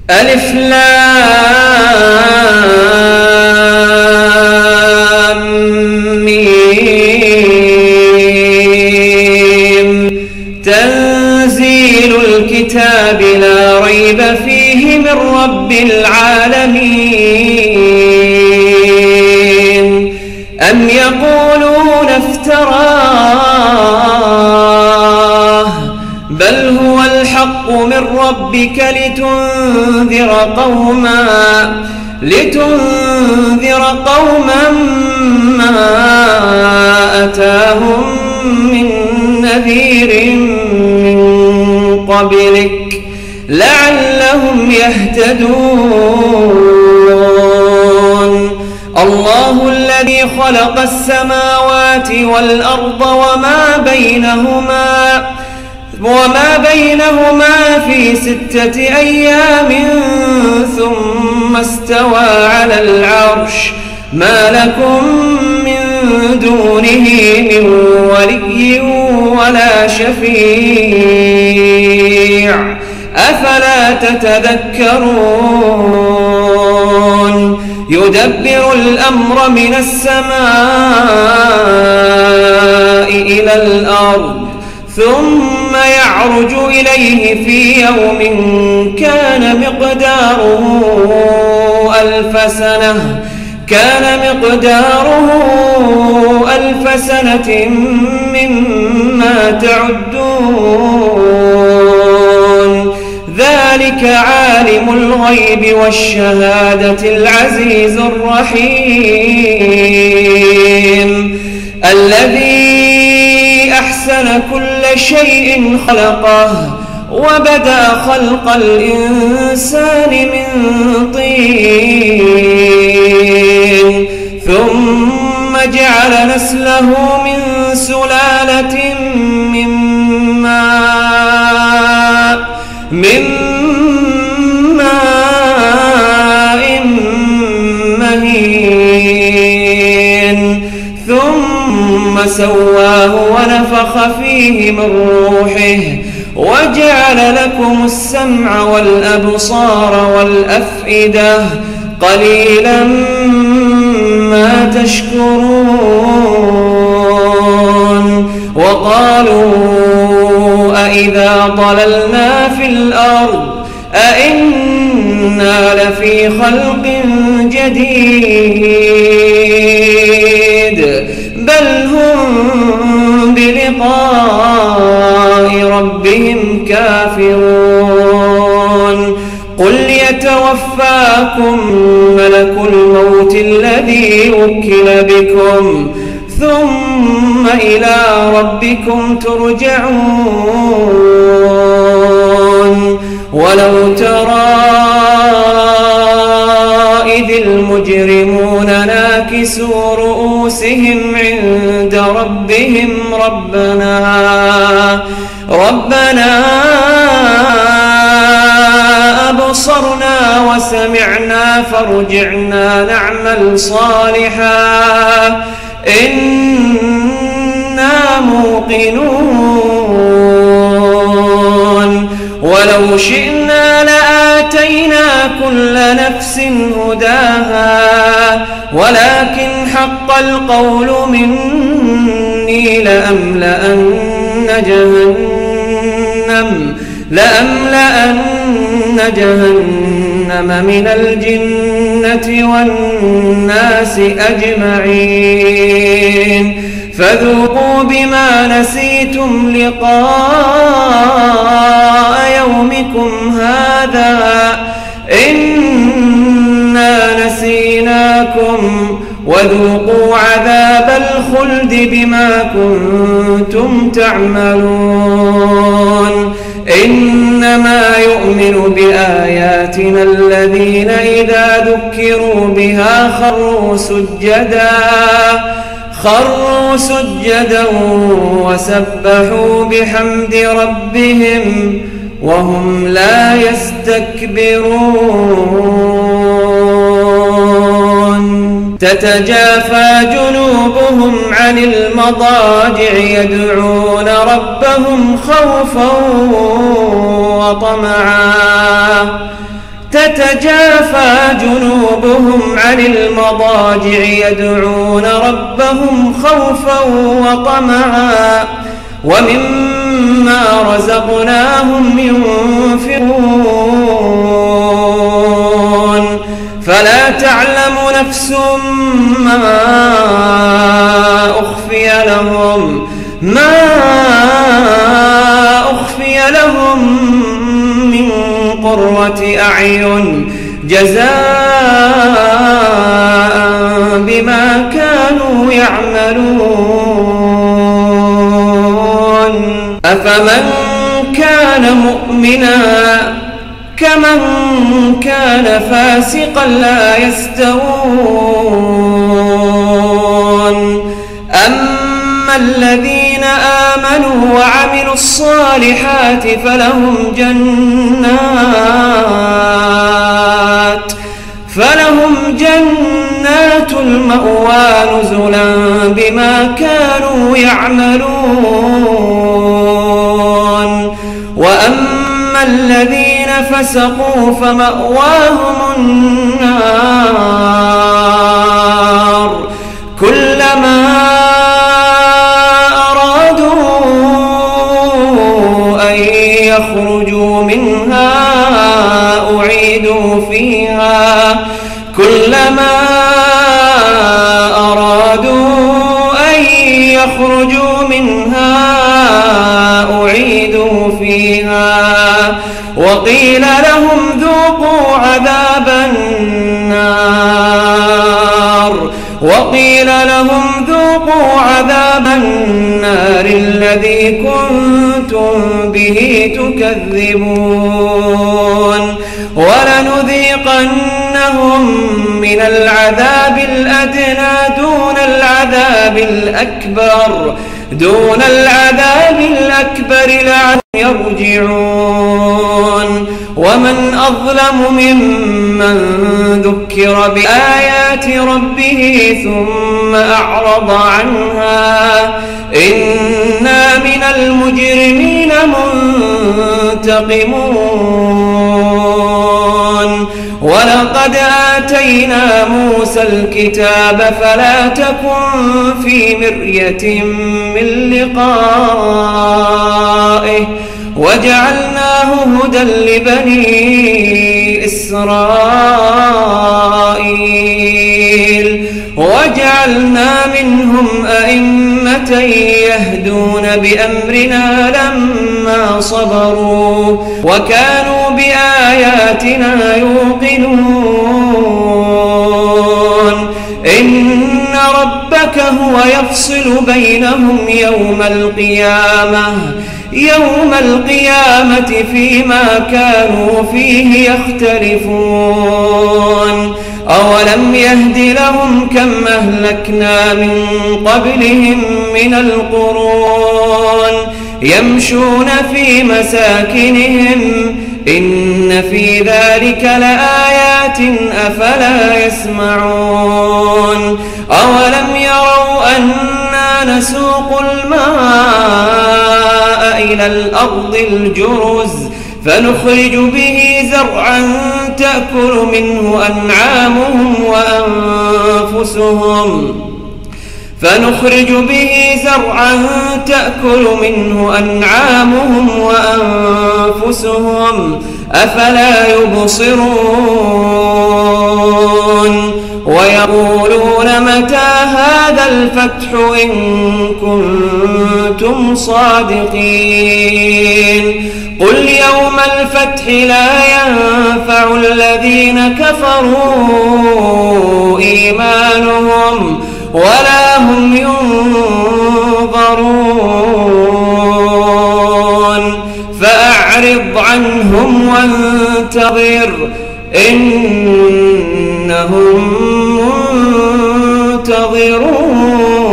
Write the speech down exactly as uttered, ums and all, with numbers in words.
ألف لام ميم تنزيل الكتاب لا ريب فيه من رب العالمين أم يقولون افتراه بل هو الحق من ربك لتنذر قوما لتنذر قوما ما أتاهم من نذير من قبلك لعلهم يهتدون الله الذي خلق السماوات والأرض وما بينهما وما بينهما في ستة أيام ثم استوى على العرش ما لكم من دونه من ولي ولا شفيع أفلا تتذكرون يدبر الأمر من السماء إلى الأرض ثم يعرج إليه في يوم كان مقداره ألف سنة كان مقداره ألف سنة مما تعدون ذلك عالم الغيب والشهادة العزيز الرحيم الذي أحسن كل شيء خلقه وبدأ خلق الإنسان من طين ثم جعل نسله من سلالة من ماء من ماء مهين ثم سواه ونفخ فيه من روحه وجعل لكم السمع والأبصار والأفئدة قليلا ما تشكرون وقالوا أإذا ضللنا في الأرض أإنا لفي خلق جديد بل هم بلقاء ربهم كافرون قل يتوفاكم ملك الموت الذي وكل بكم ثم إلى ربكم ترجعون ولو ترى إذ المجرمون ناكسوا رؤوسهم عند ربهم ربنا ربنا أبصرنا وسمعنا فارجعنا نعمل صالحا إنا موقنون ولو شئنا لآتينا كل نفس هداها ولكن حق القول مني لأملأن جهنم لأملأن جهنم من الجنة والناس أجمعين فذوقوا بما نسيتم لقاء يومكم هذا إنا نسيناكم وذوقوا عذاب الخلد بما كنتم تعملون إنما يؤمن بآياتنا الذين إذا ذكروا بها خروا سجدا خروا سجدا وسبحوا بحمد ربهم وهم لا يستكبرون تتجافى جنوبهم عن المضاجع يدعون ربهم خوفا وطمعا تتجافى جنوبهم عن المضاجع يدعون ربهم خوفا وطمعا ومما رزقناهم ينفقون فلا تعلم نفس ما أخفي لهم ما أخفي لهم من قرة أعين جزاء بما كانوا يعملون أفمن كان مؤمنا كمن كان فاسقا لا يستوون أما الذين آمنوا وعملوا الصالحات فلهم جنات فلهم جنات المأوى نزلا بما كانوا يعملون وأما الذين فسقوا فمأواهم النار كلما أرادوا أن يخرجوا منها أعيدوا فيها كلما أرادوا أن يخرجوا منها أعيدوا فيها وقيل لهم ذوقوا عذاب النار وقيل لهم ذوقوا عذاب النار الذي كنتم به تكذبون ولنذيقنهم من العذاب الأدنى دون العذاب الأكبر دون العذاب الأكبر لعلهم يرجعون ومن أظلم ممن ذكر بآيات ربه ثم أعرض عنها إنا من المجرمين منتقمون ولقد آتينا موسى الكتاب فلا تكن في مرية من لقائه وجعلناه هدى لبني إسرائيل وجعلنا منهم أئمة يهدون بأمرنا لما صبروا وكانوا بآياتنا يوقنون إن ربك هو يفصل بينهم يوم القيامة يوم القيامة فيما كانوا فيه يختلفون أولم يهد لهم كم أهلكنا من قبلهم من القرون يمشون في مساكنهم إن في ذلك لآيات أفلا يسمعون أولم يروا أنا نسوق الماء إلى الأرض الجرز فنخرج به زرعا تأكل منه أنعامهم وأنفسهم فنخرج به زرعا تأكل منه أنعامهم وأنفسهم أفلا يبصرون ويقولون متى هذا الفتح إن كنتم صادقين قل يوم الفتح لا ينفع الذين كفروا إيمانهم ولا هم ينظرون فأعرض عنهم وانتظر إنهم منتظرون.